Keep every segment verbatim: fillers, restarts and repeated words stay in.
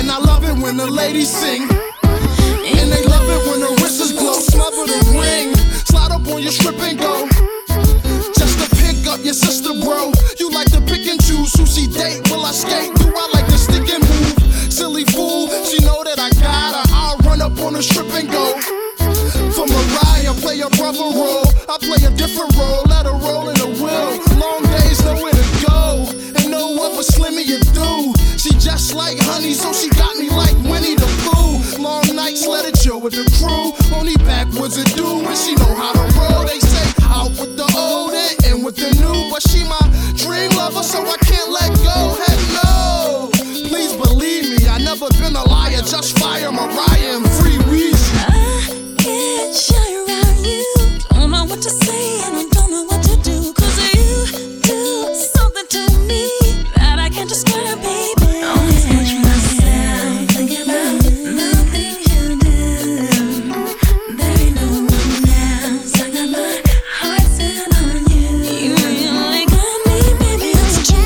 And I love it when the ladies sing. And they love it when the wrists glow. Smother the ring, slide up on your strip and go. Just to pick up your sister, bro. You like to pick and choose who she date. Will I skate? Do I like to stick and move? Silly fool, she know that I got her. I'll run up on the strip and go. For Mariah, play a brother role. I play a different role, let her roll in the wheel. Long days, nowhere to go, and no other slimmy you do. She just like honey, so she got me like Winnie the Pooh. Long nights, let her chill with the crew. Only backwards it do when she know how to roll. They say out with the old and in with the new, but she my dream lover, so I can't let go. Heck no, please believe me, I never been a liar. Just fire Mariah and free Weezy. I get shy around you. Don't know what to say and I don't know what to do. Cause you do something to me that I can't describe, baby. Always catch myself thinking about the things you do. There ain't no one else. I got my heart set on you. You really got me, baby. It's true.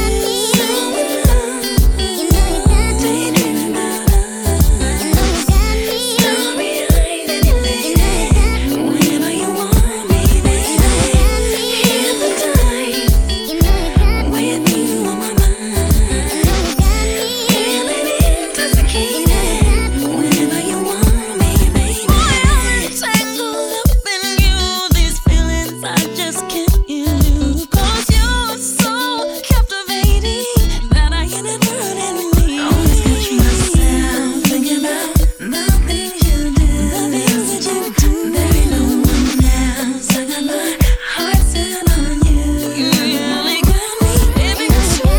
Daydreaming about us. Don't realize anything. Whenever you want me, baby. Here's the time with you on my mind. Feeling intoxicated. Whenever you want me, baby. Boy, I'm tangled up in you. These feelings I just can't use. Cause you're so captivating that I inadvertently always catch myself thinking about the things you do. The things that you do. There ain't no one else. I got my heart set on you. You really got me, baby. It's true.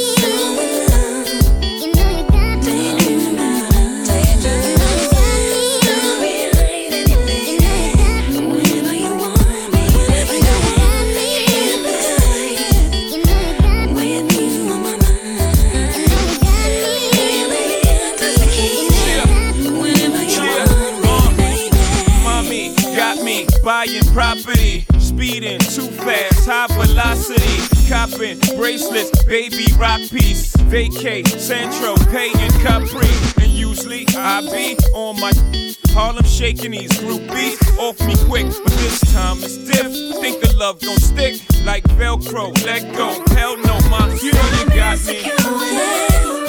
Daydreaming about us. Don't realize anything. Whenever you want me, whenever you want me. Here's the time with you on my mind. Feeling intoxicated. Whenever you want me, baby. Mommy got me buying property, speeding too fast, high velocity, copping bracelets, baby rock piece, vacay, Centro, paying Capri, and usually I be on my Harlem shaking these groupies off me quick, but this time it's diff. Think the love gon' stick like Velcro, let go, hell no, ma, you know you got me. Insecure.